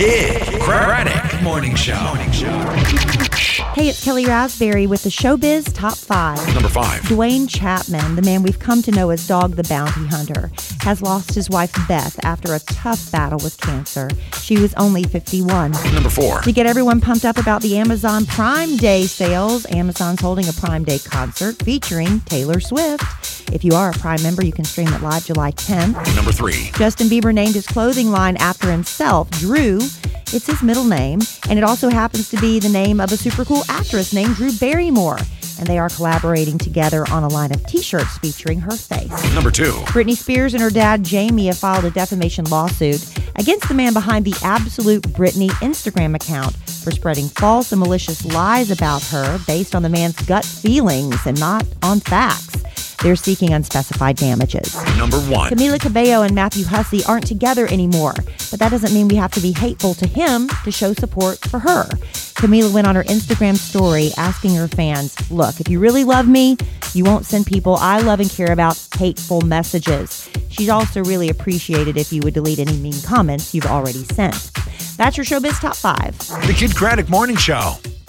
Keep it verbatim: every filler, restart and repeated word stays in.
Kid Craddock Morning Show. Morning Show. Hey, it's Kelly Raspberry with the Showbiz Top five. Number five. Dwayne Chapman, the man we've come to know as Dog the Bounty Hunter, has lost his wife Beth after a tough battle with cancer. She was only fifty-one. Number four. To get everyone pumped up about the Amazon Prime Day sales, Amazon's holding a Prime Day concert featuring Taylor Swift. If you are a Prime member, you can stream it live July tenth. Number three. Justin Bieber named his clothing line after himself, Drew. It's his middle name, and it also happens to be the name of a super cool actress named Drew Barrymore. And they are collaborating together on a line of t-shirts featuring her face. Number two. Britney Spears and her dad, Jamie, have filed a defamation lawsuit against the man behind the Absolute Britney Instagram account for spreading false and malicious lies about her based on the man's gut feelings and not on facts. They're seeking unspecified damages. Number one. Camila Cabello and Matthew Hussey aren't together anymore, but that doesn't mean we have to be hateful to him to show support for her. Camila went on her Instagram story asking her fans, look, if you really love me, you won't send people I love and care about hateful messages. She'd also really appreciate it if you would delete any mean comments you've already sent. That's your Showbiz Top five. The Kid Craddock Morning Show.